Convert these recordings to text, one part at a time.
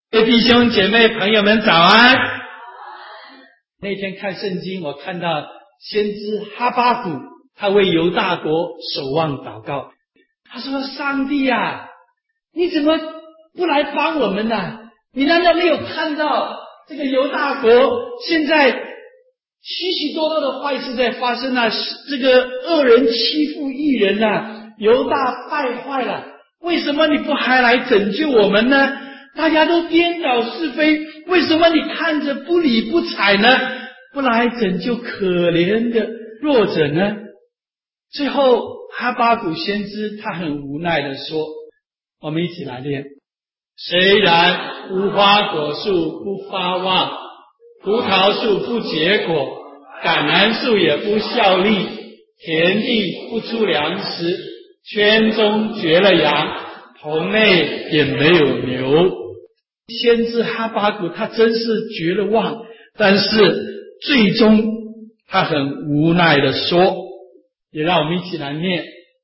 各位弟兄姐妹朋友们早安。那天看圣经，我看到先知哈巴谷，他为犹大国守望祷告。他说：上帝啊，你怎么不来帮我们呢？你难道没有看到这个犹大国现在许许多多的坏事在发生啊？这个恶人欺负义人啊，犹大败坏了，为什么你不还来拯救我们呢？大家都颠倒是非，为什么你看着不理不睬呢？不来拯救可怜的弱者呢？最后哈巴谷先知他很无奈的说，我们一起来念：虽然无花果树不发旺，葡萄树不结果，橄榄树也不效力，田地不出粮食，圈中绝了羊，棚内也没有牛。先知哈巴谷他真是绝了望，但是最终他很无奈的说，也让我们一起来念，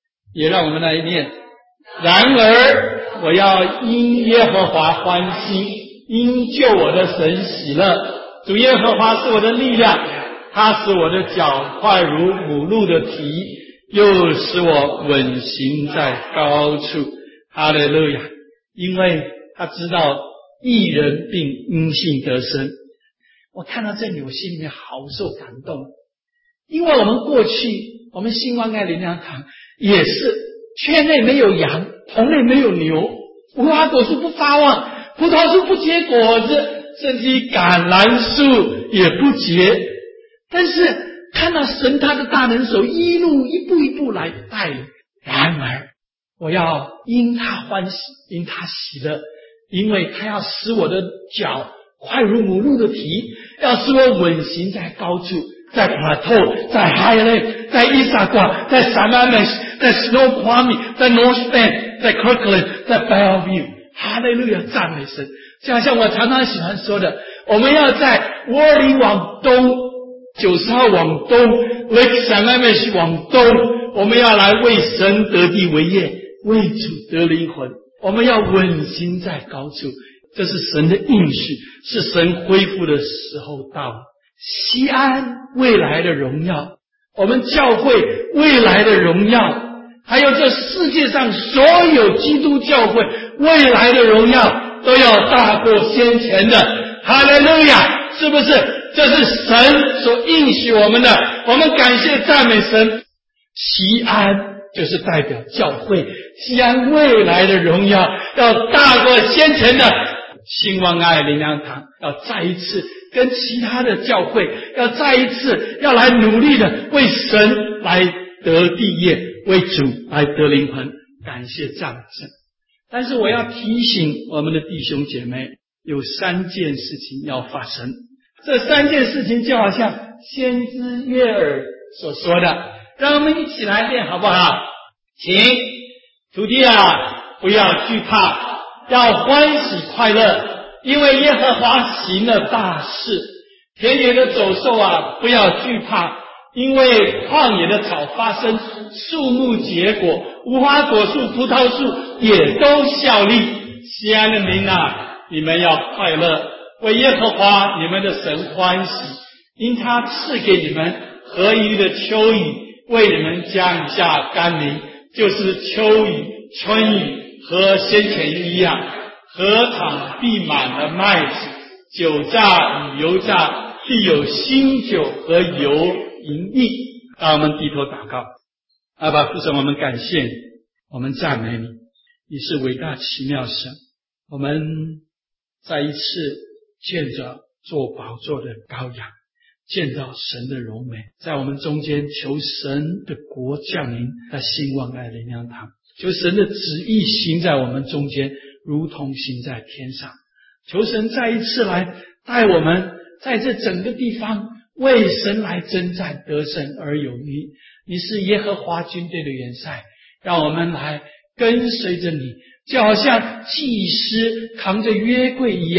然而我要因耶和华欢心，因救我的神喜乐。主耶和华是我的力量，他使我的脚快如母鹿的蹄，又使我稳行在高处。哈利路亚！因为他知道义人并因信得生。我看到这里，我心里面好受感动，因为我们过去，我们新望爱灵粮堂也是圈内没有羊，棚内没有牛，无花果树不发旺，葡萄树不结果子，甚至橄榄树也不结。但是看到神他的大能手一步一步来带领，然而我要因他欢喜，因他喜乐，因为他要使我的脚快如母鹿的蹄，要使我稳行在高处，在plateau，在 highland， 在伊萨挂，在 Sammamish， 在 Snoqualmie， 在 North Bend， 在 Kirkland， 在 Bellevue。哈利路亚，赞美神！就好像我常常喜欢说的，我们要在窝里往东，90号往东， Lake Sammamish 往东，我们要来为神得地为业，为主得灵魂，我们要稳行在高处。这是神的应许，是神恢复的时候到了。西安未来的荣耀，我们教会未来的荣耀，还有这世界上所有基督教会未来的荣耀，都要大过先前的。哈利路亚！是不是？这是神所应许我们的，我们感谢赞美神。西安就是代表教会，西安未来的荣耀要大过先前的。新望爱灵粮堂要再一次跟其他的教会，要再一次要来努力的为神来得地业，为主来得灵魂，感谢赞美神。但是我要提醒我们的弟兄姐妹，有3件事情要发生。这3件事情就好像先知约珥所说的，让我们一起来念好不好？请土地啊，不要惧怕，要欢喜快乐，因为耶和华行了大事。田野的走兽啊，不要惧怕，因为旷野的草发生，树木结果，无花果树、葡萄树也都效力。西安的民啊，你们要快乐，为耶和华你们的神欢喜，因他赐给你们合宜的秋雨，为你们降下甘霖，就是秋雨、春雨和先前一样。禾场必满了麦子，酒榨与油榨必有新酒和油盈溢。让我们低头祷告。阿爸父神，我们感谢你，我们赞美你，你是伟大奇妙神。我们再一次见着做宝座的羔羊，见到神的荣美，在我们中间，求神的国降临在兴旺爱灵粮堂，求神的旨意行在我们中间，如同行在天上。求神再一次来带我们在这整个地方为神来征战，得胜而有余。你是耶和华军队的元帅，让我们来跟随着你，就好像祭司扛着约柜一样，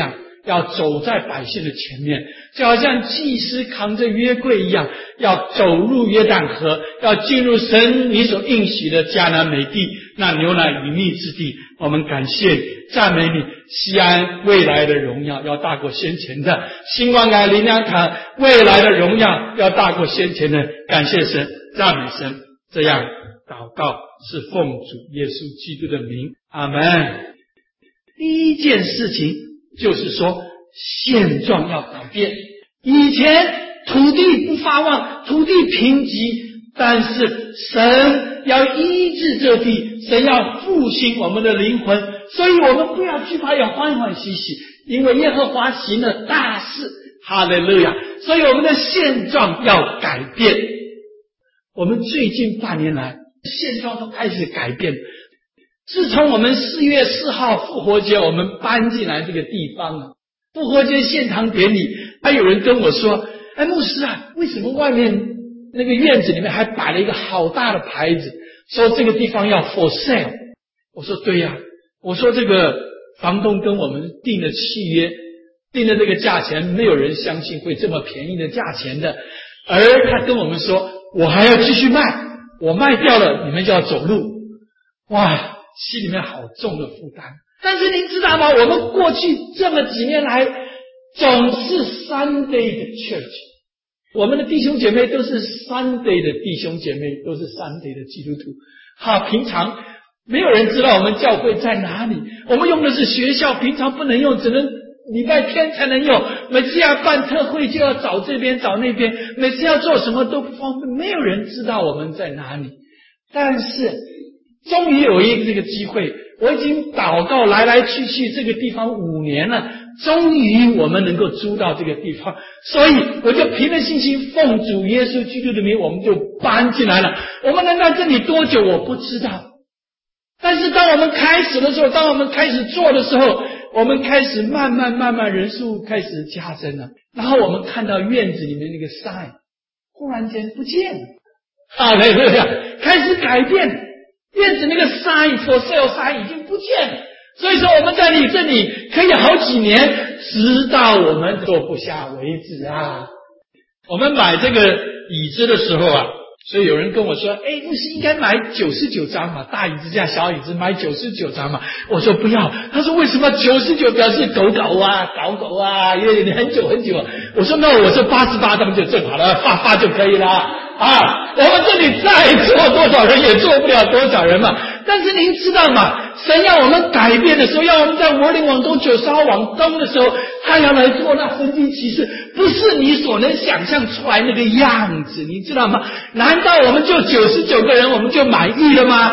要走在百姓的前面，就好像祭司扛着约柜一样，要走入约旦河，要进入神你所应许的迦南美地，那牛奶与蜜之地。我们感谢赞美你，西安未来的荣耀要大过先前的，新光改灵粮堂未来的荣耀要大过先前的。感谢神，赞美神。这样祷告是奉主耶稣基督的名，阿们。第一件事情就是说现状要改变。以前土地不发旺，土地贫瘠，但是神要医治这地，神要复兴我们的灵魂，所以我们不要惧怕，要欢欢喜喜，因为耶和华行了大事，哈利路亚。所以我们的现状要改变。我们最近半年来现状都开始改变。自从我们4月4号复活节我们搬进来这个地方啊，复活节献堂典礼，还有人跟我说，牧师啊，为什么外面那个院子里面还摆了一个好大的牌子，说这个地方要 for sale？ 我说对呀，我说这个房东跟我们订的契约，订的这个价钱，没有人相信会这么便宜的价钱的，而他跟我们说我还要继续卖，我卖掉了你们就要走路。哇，心里面好重的负担。但是您知道吗，我们过去这么几年来总是 Sunday 的 church， 我们的弟兄姐妹都是 Sunday 的弟兄姐妹，都是 Sunday 的基督徒。好，平常没有人知道我们教会在哪里，我们用的是学校，平常不能用，只能礼拜天才能用，每次要办特会就要找这边找那边，每次要做什么都不方便，没有人知道我们在哪里。但是终于有一个这个机会，我已经祷告来来去去这个地方5年了，终于我们能够租到这个地方，所以我就凭着信心奉主耶稣基督的名，我们就搬进来了。我们能在这里多久我不知道，但是当我们开始的时候，当我们开始做的时候，我们开始慢慢人数开始加增了，然后我们看到院子里面那个 sign 忽然间不见了，哈利路亚，开始改变。院子那个 sign for sale sign 已经不见了，所以说我们在你这里可以好几年，直到我们坐不下为止啊。我们买这个椅子的时候啊，所以有人跟我说，牧师应该买99张嘛，大椅子加小椅子买99张嘛。我说不要，他说为什么99表示狗啊，因为你很久很久。我说那我说88张就正好了，发就可以了啊。我们这里再做多少人也做不了多少人嘛。但是您知道吗？神要我们改变的时候，要我们在柏林往东90号往东的时候，他要来做那神迹奇事，不是你所能想象出来那个样子，你知道吗？难道我们就99个人我们就满意了吗？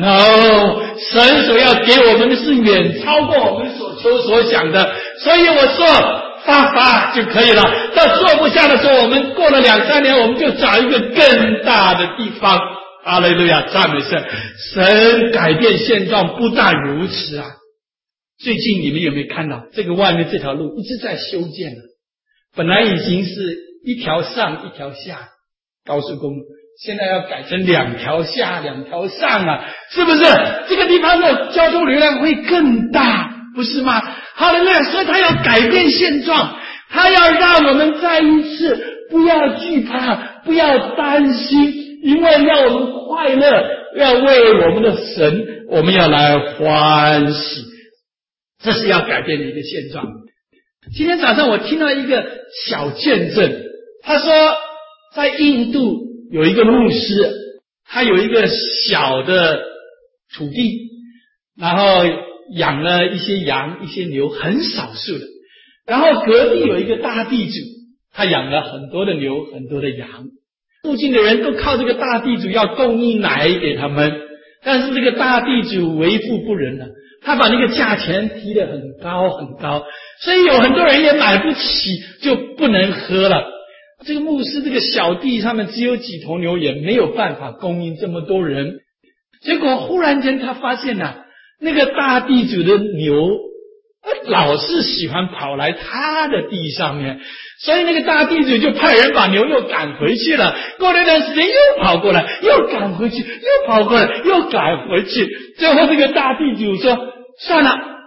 No， 神所要给我们的是远超过我们所求所想的。所以我说发就可以了，到做不下的时候，我们过了2-3年，我们就找一个更大的地方。哈利路亚，赞美神！神改变现状不但如此啊，最近你们有没有看到这个外面这条路一直在修建了？本来已经是一条上一条下高速公路，现在要改成2条下2条上啊，是不是？这个地方的交通流量会更大，不是吗？哈利路亚！所以他要改变现状，他要让我们再一次不要惧怕，不要担心。因为要我们快乐，要为我们的神，我们要来欢喜，这是要改变的一个现状。今天早上我听到一个小见证，他说在印度有一个牧师，他有一个小的土地，然后养了一些羊一些牛，很少数的，然后隔壁有一个大地主，他养了很多的牛很多的羊，附近的人都靠这个大地主要供应奶给他们，但是这个大地主为富不仁了，他把那个价钱提得很高很高，所以有很多人也买不起，就不能喝了。这个牧师这个小地上面只有几头牛，也没有办法供应这么多人。结果忽然间他发现那个大地主的牛老是喜欢跑来他的地上面，所以那个大地主就派人把牛又赶回去了。过了一段时间又跑过来，又赶回去，又跑过来，又赶回去。最后这个大地主说：算了，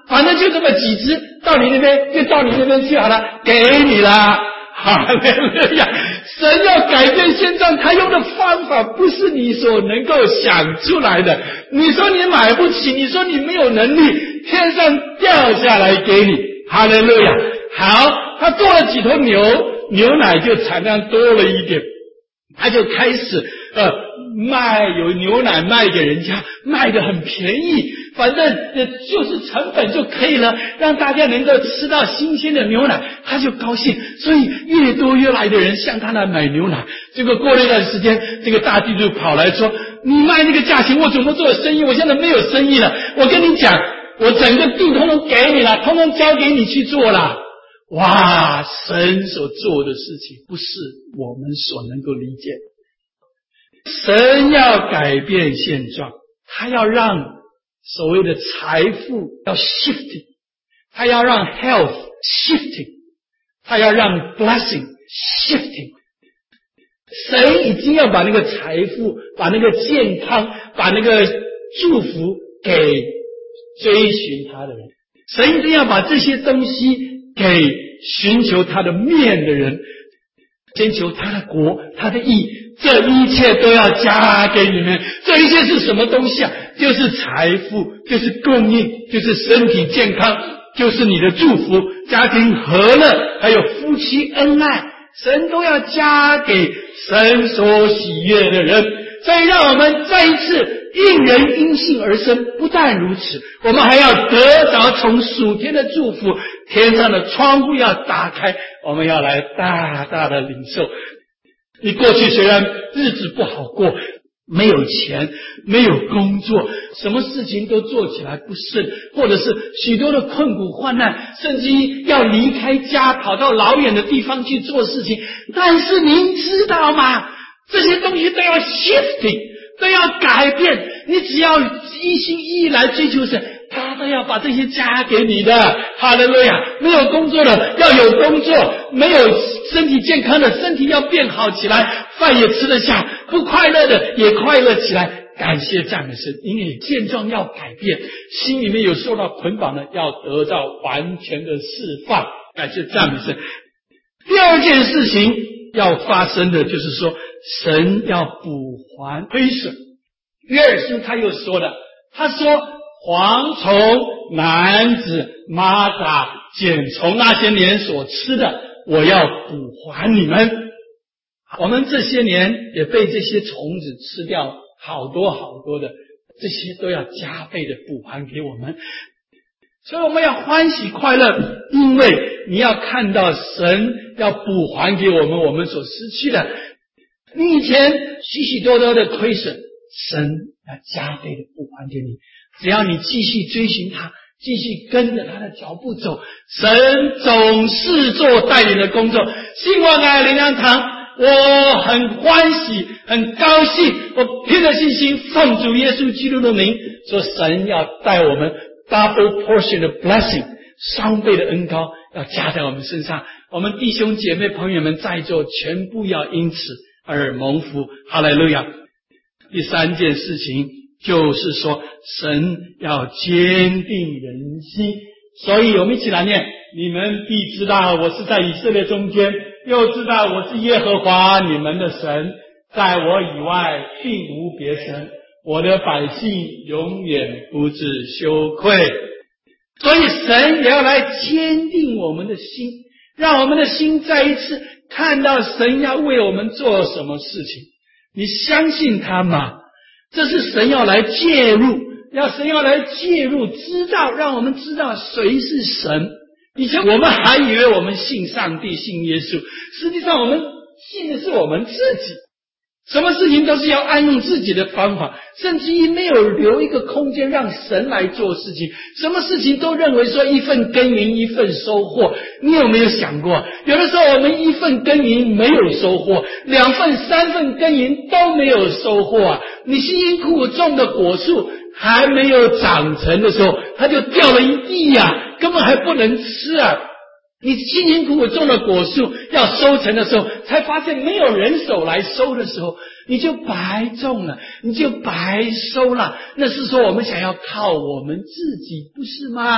反正就这么几只，到你那边就到你那边去好了，给你啦。哈利路亚！神要改变现状，他用的方法不是你所能够想出来的。你说你买不起，你说你没有能力，天上掉下来给你。哈利路亚！好，他做了几头牛，牛奶就产量多了一点，他就开始有牛奶卖给人家，卖得很便宜，反正就是成本就可以了，让大家能够吃到新鲜的牛奶，他就高兴，所以越多越来的人向他那买牛奶。结果过了一段时间，这个大地主跑来说，你卖那个价钱我怎么做生意，我现在没有生意了，我跟你讲，我整个地通通给你了，通通交给你去做了。哇，神所做的事情不是我们所能够理解的。神要改变现状，他要让所谓的财富要 shifting， 他要让 health shifting， 他要让 blessing shifting。 神已经要把那个财富，把那个健康，把那个祝福给追寻他的人，神一定要把这些东西给寻求他的面的人，先求他的国，他的义，这一切都要加给你们。这一切是什么东西啊？就是财富，就是供应，就是身体健康，就是你的祝福，家庭和乐，还有夫妻恩爱，神都要加给神所喜悦的人。所以让我们再一次应人因信而生。不但如此，我们还要得着从属天的祝福，天上的窗户要打开，我们要来大大的领受。你过去虽然日子不好过，没有钱，没有工作，什么事情都做起来不顺，或者是许多的困苦患难，甚至于要离开家跑到老远的地方去做事情，但是您知道吗？这些东西都要 shifting， 都要改变。你只要一心一意来追求神，他都要把这些加给你的。哈利路亚！没有工作的要有工作，没有身体健康的身体要变好起来，饭也吃得下，不快乐的也快乐起来。感谢赞美神，因为现状要改变，心里面有受到捆绑的要得到完全的释放。感谢赞美神。第二件事情要发生的就是说，神要补还亏损。约珥书他又说了，他说蝗虫、男子、蚂蚱、茧虫那些年所吃的，我要补还你们。我们这些年也被这些虫子吃掉好多好多的，这些都要加倍的补还给我们。所以我们要欢喜快乐，因为你要看到神要补还给我们我们所失去的。你以前许许多多的亏损，神要加倍的补还给你。只要你继续追寻他，继续跟着他的脚步走，神总是做带领的工作。新光爱灵粮堂，我很欢喜很高兴，我凭着信心奉主耶稣基督的名说，神要带我们 double portion 的 blessing， 双倍的恩膏要加在我们身上。我们弟兄姐妹朋友们在座全部要因此而蒙福。哈利路亚！第三件事情就是说，神要坚定人心。所以我们一起来念，你们必知道我是在以色列中间，又知道我是耶和华你们的神，在我以外并无别神，我的百姓永远不致羞愧。所以神也要来坚定我们的心，让我们的心再一次看到神要为我们做什么事情。你相信他吗？这是神要来介入，神要来介入，知道让我们知道谁是神。以前我们还以为我们信上帝信耶稣，实际上我们信的是我们自己，什么事情都是要按用自己的方法，甚至于没有留一个空间让神来做事情，什么事情都认为说一份耕耘一份收获。你有没有想过，有的时候我们一份耕耘没有收获，2份3份耕耘都没有收获啊！你辛辛苦苦种的果树还没有长成的时候，它就掉了一地啊，根本还不能吃啊！你辛辛苦苦种的果树要收成的时候，才发现没有人手来收的时候，你就白种了，你就白收了。那是说我们想要靠我们自己，不是吗？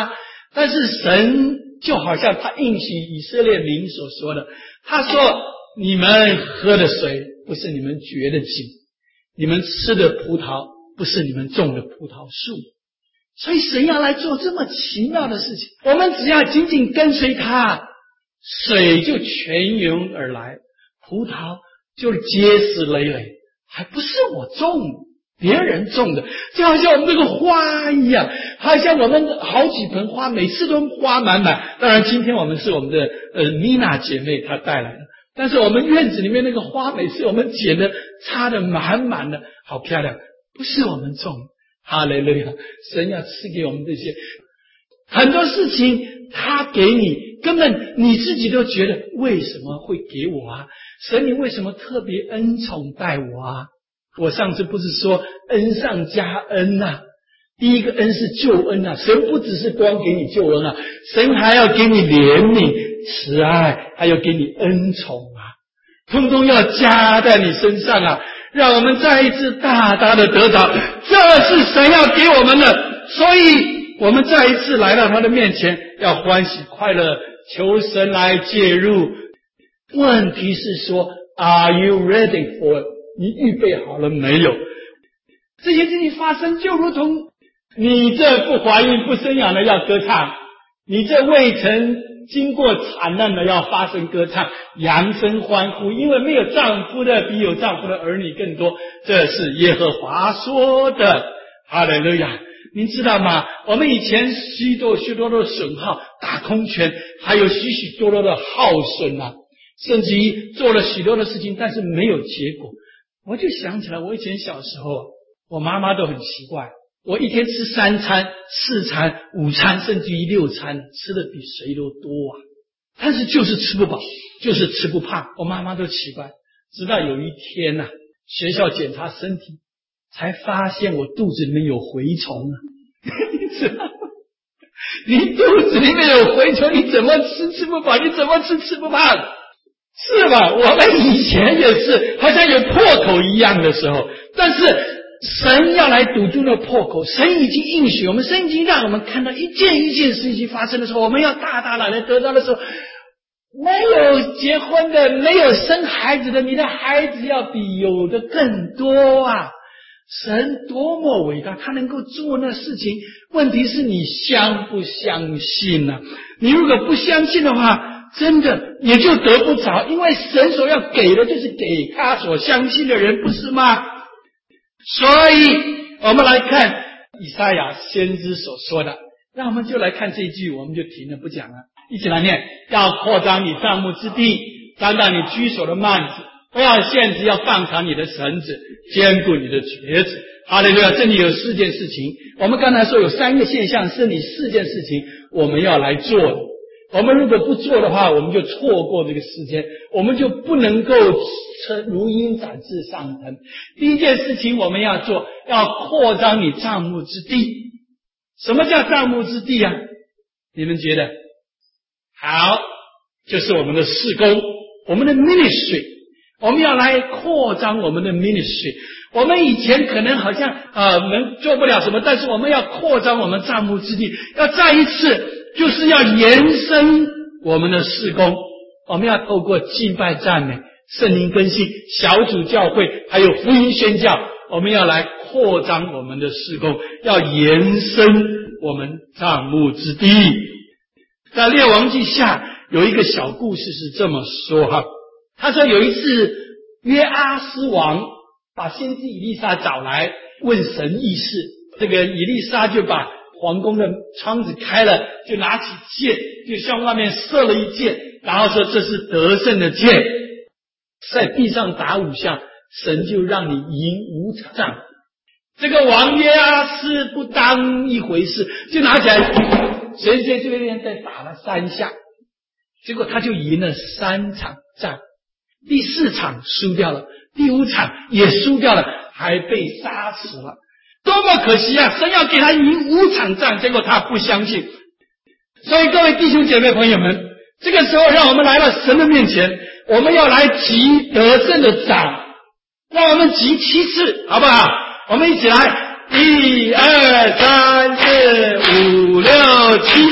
但是神就好像他应许以色列民所说的，他说你们喝的水不是你们掘的井，你们吃的葡萄不是你们种的葡萄树。所以神要来做这么奇妙的事情，我们只要紧紧跟随他，水就泉涌而来，葡萄就结实累累，还不是我种的，别人种的，就好像我们这个花一样，好像我们好几盆花，每次都花满满。当然今天我们是我们的米娜姐妹她带来的，但是我们院子里面那个花，每次我们剪的插的满满的，好漂亮，不是我们种的。哈利路亚！神要赐给我们这些很多事情，他给你，根本你自己都觉得为什么会给我啊？神，你为什么特别恩宠待我啊？我上次不是说恩上加恩啊？第一个恩是救恩啊，神不只是光给你救恩啊，神还要给你怜悯、慈爱，还要给你恩宠啊，通通要加在你身上啊！让我们再一次大大的得着，这是神要给我们的，所以我们再一次来到他的面前，要欢喜快乐，求神来介入。问题是说 Are you ready for it？ 你预备好了没有？这些事情发生就如同你这不怀孕不生养的要歌唱，你这未曾经过惨难的要发声歌唱，扬声欢呼，因为没有丈夫的比有丈夫的儿女更多，这是耶和华说的。哈利路亚！您知道吗？我们以前许多的损耗，打空拳，还有许许多多的耗损啊，甚至于做了许多的事情，但是没有结果。我就想起来，我以前小时候，我妈妈都很奇怪，我一天吃3餐、4餐、5餐，甚至于6餐，吃的比谁都多啊！但是就是吃不饱，就是吃不胖，我妈妈都奇怪。直到有一天啊，学校检查身体，才发现我肚子里面有蛔虫啊！你知道吗？你肚子里面有蛔虫，你怎么吃不饱？你怎么吃不胖？是吧？我们以前也是，好像有破口一样的时候，但是神要来堵住那破口，神已经应许我们，神已经让我们看到一件一件事情发生的时候，我们要大大来得到的时候，没有结婚的，没有生孩子的，你的孩子要比有的更多啊！神多么伟大，他能够做那事情，问题是你相不相信啊？你如果不相信的话，真的也就得不着，因为神所要给的就是给他所相信的人，不是吗？所以我们来看以赛亚先知所说的，那我们就来看这一句，我们就停了不讲了。一起来念：要扩张你帐幕之地，张大你居所的幔子，不要限制，要放长你的绳子，坚固你的橛子。哈利路亚！这里有4件事情，我们刚才说有3个现象，是你4件事情我们要来做的。我们如果不做的话，我们就错过这个时间，我们就不能够如鹰展翅上腾。第一件事情我们要做，要扩张你帐幕之地。什么叫帐幕之地啊？你们觉得？好，就是我们的事工，我们的 ministry， 我们要来扩张我们的 ministry。我们以前可能好像做不了什么，但是我们要扩张我们帐幕之地，要再一次就是要延伸我们的事工，我们要透过敬拜赞美、圣灵更新、小组教会还有福音宣教，我们要来扩张我们的事工，要延伸我们帐幕之地。在列王记下有一个小故事是这么说哈，他说有一次约阿斯王把先知以利沙找来问神议事，这个以利沙就把皇宫的窗子开了，就拿起箭，就向外面射了一箭，然后说这是得胜的箭，在地上打5下，神就让你赢5仗。这个王约阿斯不当一回事，就拿起来谁这边再打了3下，结果他就赢了3场仗，第4场输掉了，第5场也输掉了，还被杀死了。多么可惜啊！神要给他赢5场仗，结果他不相信。所以各位弟兄姐妹朋友们，这个时候让我们来到神的面前，我们要来击得胜的掌，让我们击7次，好不好？我们一起来，1、2、3、4、5、6、7，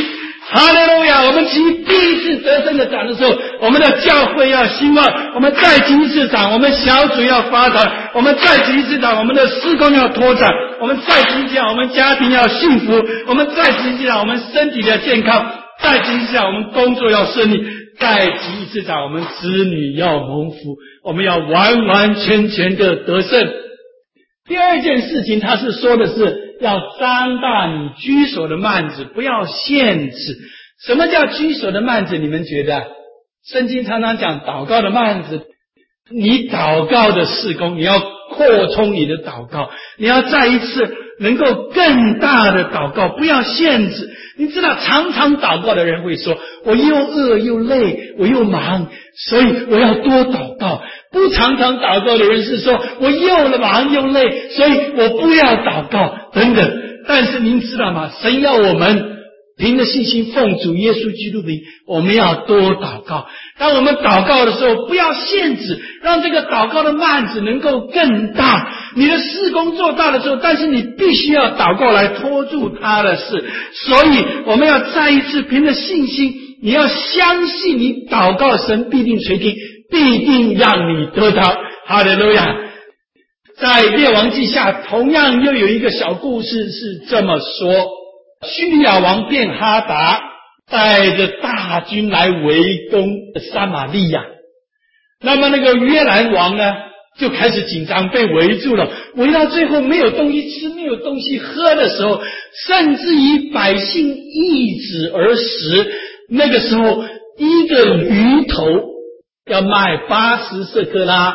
哈利路亚！我们起第一次得胜的长的时候，我们的教会要兴旺；我们再起一次长，我们小组要发展；我们再起一次长，我们的事工要拓展；我们再起一次长，我们家庭要幸福；我们再起一次长，我们身体要健康；再起一次长，我们工作要顺利；再起一次长，我们子女要蒙福。我们要完完全全的得胜。第二件事情，他是说的是要张大你居所的幔子，不要限制。什么叫居所的幔子？你们觉得？圣经常常讲祷告的幔子，你祷告的事工，你要扩充你的祷告，你要再一次能够更大的祷告，不要限制。你知道常常祷告的人会说，我又饿又累，我又忙，所以我要多祷告。不常常祷告的人是说，我又忙又累，所以我不要祷告等等。但是您知道吗？神要我们凭着信心奉主耶稣基督的名，我们要多祷告。当我们祷告的时候，不要限制，让这个祷告的幔子能够更大。你的事工做大的时候，但是你必须要祷告来拖住他的事。所以我们要再一次凭着信心，你要相信你祷告，神必定垂听，必定让你得到。哈利路亚！在列王记下同样又有一个小故事是这么说，叙利亚王便哈达带着大军来围攻撒玛利亚，那么那个约兰王呢就开始紧张，被围住了，围到最后没有东西吃，没有东西喝的时候，甚至于百姓易子而食。那个时候一个鱼头要卖80舍客拉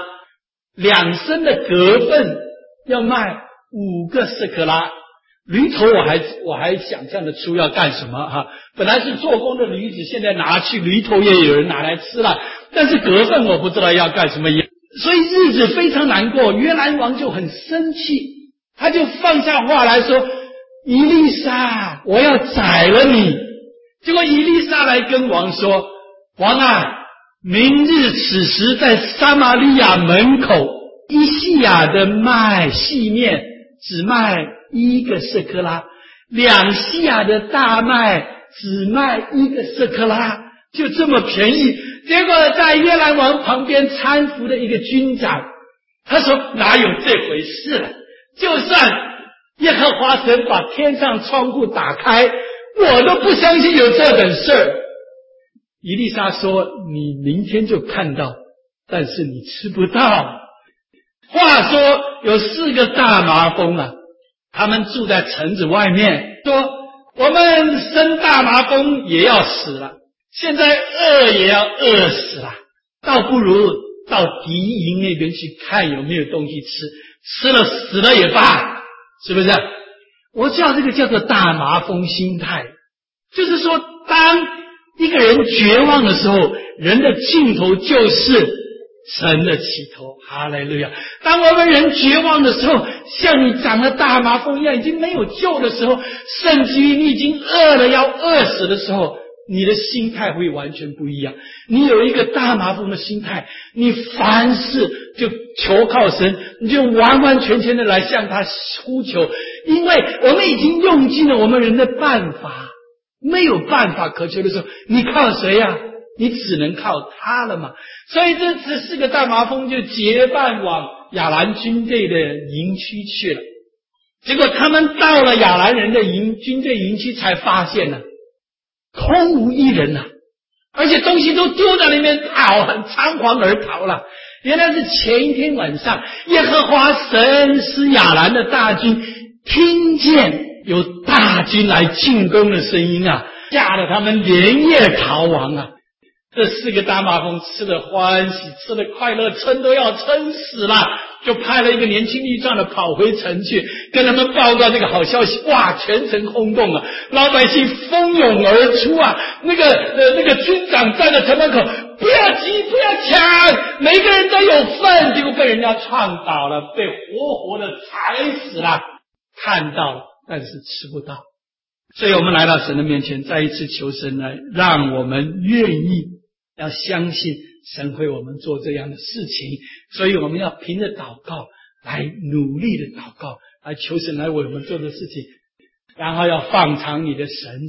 ，2升的革分要卖5个舍客拉。驴头我还想象得出要干什么哈，本来是做工的驴子，现在拿去驴头也有人拿来吃了，但是革分我不知道要干什么，所以日子非常难过。约兰王就很生气，他就放下话来说，以利沙，我要宰了你。结果以利沙来跟王说，王啊，明日此时在撒玛利亚门口，伊西亚的卖细面只卖1个舍客拉，2西亚的大麦只卖1个舍客拉，就这么便宜。结果在约兰王旁边搀扶的一个军长，他说哪有这回事了，就算耶和华神把天上窗户打开，我都不相信有这等事儿。以利沙说，你明天就看到，但是你吃不到。话说有4个大麻风啊，他们住在城子外面，说我们生大麻风也要死了，现在饿也要饿死了，倒不如到敌营那边去看有没有东西吃，吃了死了也罢，是不是？我叫这个叫做大麻风心态，就是说当一个人绝望的时候，人的尽头就是神的起头。哈利路亚！当我们人绝望的时候，像你长了大麻风一样，已经没有救的时候，甚至于你已经饿了要饿死的时候，你的心态会完全不一样。你有一个大麻风的心态，你凡事就求靠神，你就完完全全的来向他呼求，因为我们已经用尽了我们人的办法，没有办法可求的时候，你靠谁呀？你只能靠他了嘛。所以这4个大麻风就结伴往亚兰军队的营区去了。结果他们到了亚兰人的军队营区，才发现呢，空无一人啊，而且东西都丢在那边逃，很仓皇而逃了。原来是前一天晚上，耶和华神使亚兰的大军听见有大军来进攻的声音啊，吓得他们连夜逃亡啊。这4个大麻风吃了欢喜，吃了快乐，撑都要撑死了，就派了一个年轻力壮的跑回城去，跟他们报告这个好消息。哇，全城轰动啊，老百姓蜂拥而出啊，那个军长站在城门口，不要急，不要抢，每个人都有份。结果被人家撞倒了，被活活的踩死了。看到了，但是吃不到。所以我们来到神的面前，再一次求神来让我们愿意要相信神会我们做这样的事情。所以我们要凭着祷告来努力的祷告，来求神来为我们做的事情，然后要放长你的绳子。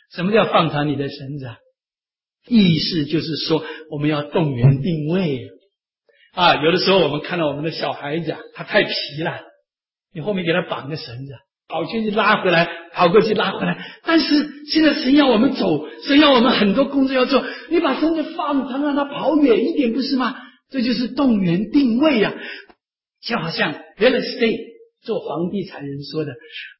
什么叫放长你的绳子啊？意思就是说，我们要动员定位啊。有的时候我们看到我们的小孩子啊，他太皮了，你后面给他绑个绳子，跑去拉回来，跑过去拉回来。但是现在神要我们走，神要我们很多工作要做，你把绳子放长，让他跑远一点，不是吗？这就是动员定位啊。就好像 real estate 做房地产人说的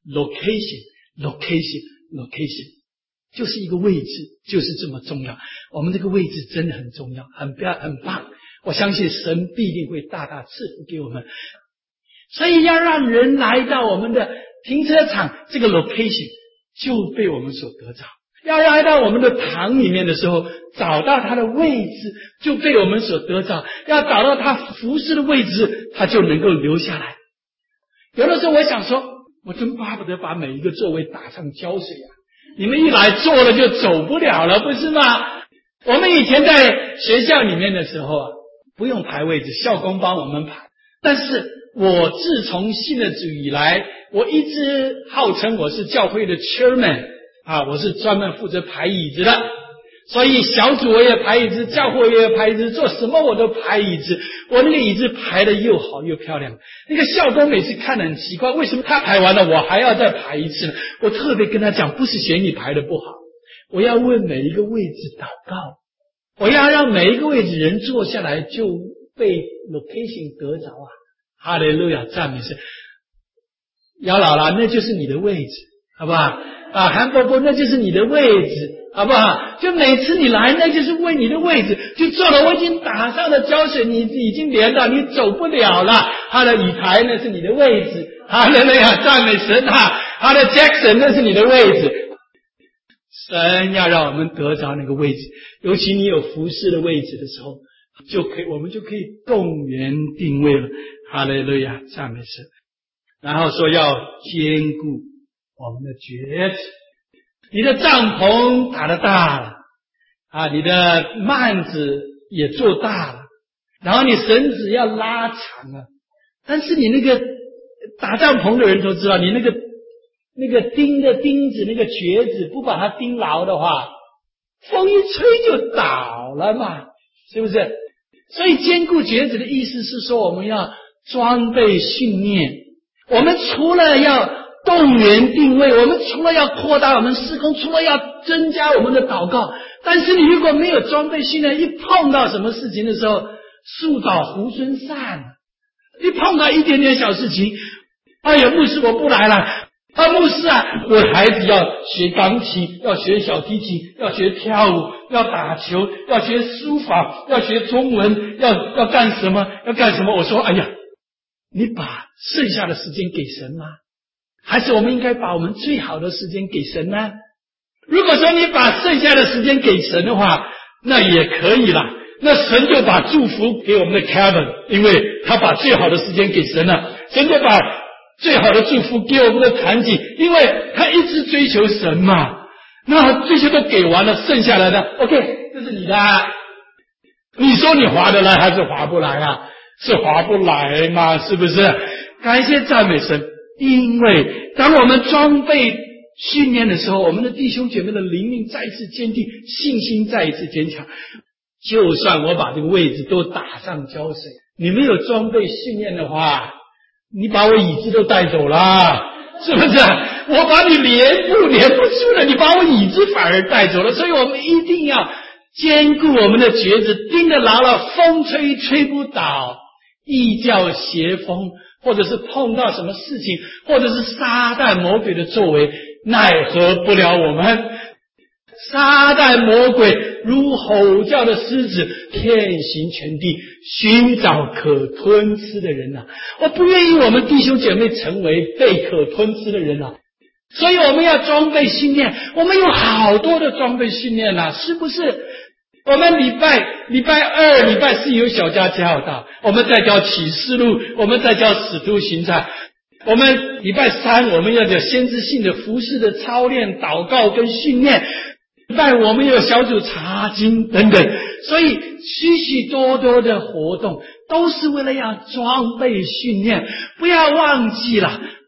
location 就是一个位置，就是这么重要。我们这个位置真的很重要，很棒。我相信神必定会大大赐福给我们。所以要让人来到我们的停车场，这个 location 就被我们所得着。要来到我们的堂里面的时候，找到他的位置就被我们所得着。要找到他服侍的位置，他就能够留下来。有的时候我想说，我真巴不得把每一个座位打上胶水啊！你们一来坐了就走不了了，不是吗？我们以前在学校里面的时候啊，不用排位置，校工帮我们排。但是我自从信了主以来，我一直号称我是教会的 chairman 啊，我是专门负责排椅子的。所以小组我也排椅子，教会也排椅子，做什么我都排椅子。我那个椅子排得又好又漂亮。那个校工每次看得很奇怪，为什么他排完了我还要再排一次呢？我特别跟他讲，不是嫌你排得不好，我要为每一个位置祷告，我要让每一个位置人坐下来就被 location 得着啊！哈利路亚，赞美神！姚姥姥，那就是你的位置，好不好？啊，韩伯伯，那就是你的位置，好不好？就每次你来，那就是为你的位置就坐了。我已经打上了胶水，你已经连到，你走不了了。他的椅台那是你的位置，哈利路亚，赞美神啊！他的 Jackson 那是你的位置。神要让我们得着那个位置，尤其你有服侍的位置的时候，我们就可以动员定位了。哈利路亚，赞美神。然后说要坚固我们的橛子，你的帐篷打得大了啊，你的幔子也做大了，然后你绳子要拉长了。但是你那个打帐篷的人都知道，你那个钉的钉子，那个橛子不把它钉牢的话，风一吹就倒了嘛，是不是？所以坚固橛子的意思是说，我们要装备训练。我们除了要动员定位，我们除了要扩大我们事工，除了要增加我们的祷告，但是你如果没有装备训练，一碰到什么事情的时候，树倒猢狲散，一碰到一点点小事情，哎呀，牧师我不来了。啊，牧师啊，我孩子要学钢琴，要学小提琴，要学跳舞，要打球，要学书法，要学中文，要干什么？要干什么？我说，哎呀，你把剩下的时间给神吗？还是我们应该把我们最好的时间给神呢？如果说你把剩下的时间给神的话，那也可以啦。那神就把祝福给我们的 Kevin， 因为他把最好的时间给神了。神就把最好的祝福给我们的团体，因为他一直追求神嘛。那这些都给完了，剩下来的 OK， 这是你的。你说你划得来还是划不来啊？是划不来嘛，是不是？感谢赞美神，因为当我们装备训练的时候，我们的弟兄姐妹的灵命再一次坚定，信心再一次坚强。就算我把这个位置都打上胶水，你没有装备训练的话，你把我椅子都带走了，是不是？我把你连不住了，你把我椅子反而带走了。所以我们一定要坚固我们的橛子，钉得牢了，风吹吹不倒，异教邪风，或者是碰到什么事情，或者是撒旦魔鬼的作为，奈何不了我们。撒旦魔鬼如吼叫的狮子，遍行全地，寻找可吞吃的人啊！我不愿意我们弟兄姐妹成为被可吞吃的人啊！所以我们要装备训练，我们有好多的装备训练啊，是不是？我们礼拜二、礼拜四有小家教导，我们在教启示录，我们在教使徒行传，我们礼拜三我们要讲先知性的服事的操练、祷告跟训练。礼拜我们有小组查经等等，所以许许多多的活动都是为了要装备训练。不要忘记了，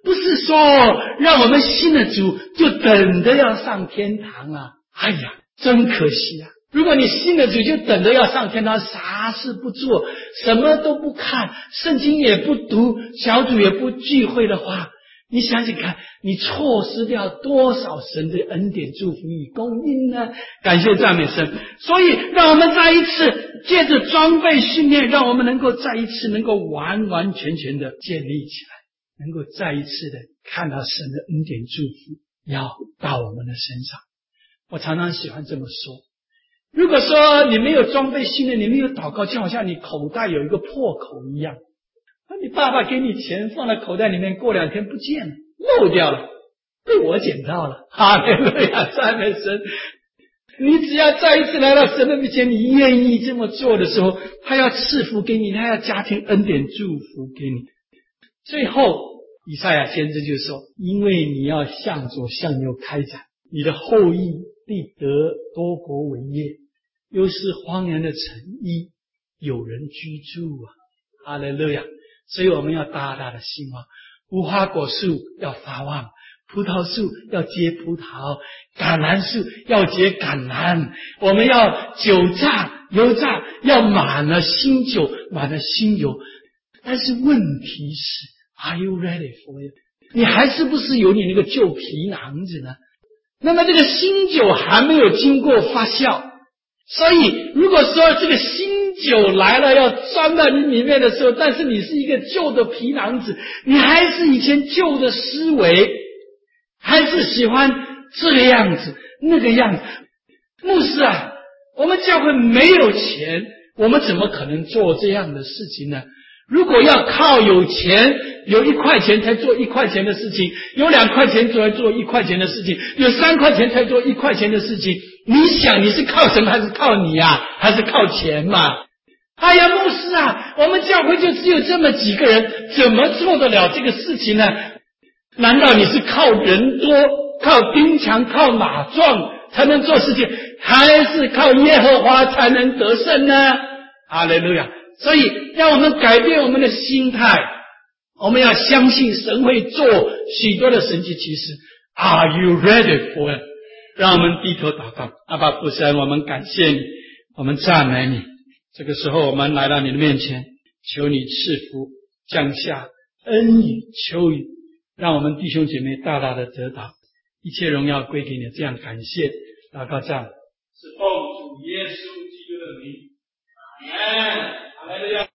不是说让我们信了主就等着要上天堂啊！哎呀，真可惜啊！如果你信了主就等着要上天堂，啥事不做，什么都不看，圣经也不读，小组也不聚会的话，你想想看，你错失掉多少神的恩典、祝福与供应呢？感谢赞美神！所以让我们再一次借着装备训练，让我们能够再一次能够完完全全的建立起来，能够再一次的看到神的恩典祝福要到我们的身上。我常常喜欢这么说，如果说你没有装备训练，你没有祷告，就好像你口袋有一个破口一样，你爸爸给你钱放在口袋里面，过2天不见了，漏掉了，被我捡到了。哈利路亚，赞美神！你只要再一次来到神的面前，你愿意这么做的时候，他要赐福给你，他要加添恩典祝福给你。最后以赛亚先知就说，因为你要向左向右开展，你的后裔必得多国为业，又是荒凉的城邑，有人居住啊！哈利路亚！所以我们要大大的兴旺，无花果树要发旺，葡萄树要结葡萄，橄榄树要结橄榄，我们要酒榨油榨要满了新酒，满了新油。但是问题是 Are you ready for it？ 你还是不是有你那个旧皮囊子呢？那么这个新酒还没有经过发酵，所以如果说这个新酒来了要装到你里面的时候，但是你是一个旧的皮囊子，你还是以前旧的思维，还是喜欢这个样子那个样子。牧师啊，我们教会没有钱，我们怎么可能做这样的事情呢？如果要靠有钱，有1块钱才做1块钱的事情，有2块钱才做1块钱的事情，有3块钱才做1块钱的事情，你想你是靠什么还是靠你啊？还是靠钱嘛？哎呀，牧师啊，我们教会就只有这么几个人，怎么做得了这个事情呢？难道你是靠人多、靠兵强、靠马壮才能做事情，还是靠耶和华才能得胜呢？哈利路亚！所以让我们改变我们的心态，我们要相信神会做许多的神迹奇事。 Are you ready for it？ 让我们低头祷告。阿爸父神，我们感谢你，我们赞美你。这个时候我们来到你的面前，求你赐福降下恩雨秋雨，让我们弟兄姐妹大大的得到，一切荣耀归给你。这样感谢祷告赞美是奉主耶稣基督的名，阿们。哈利路亚。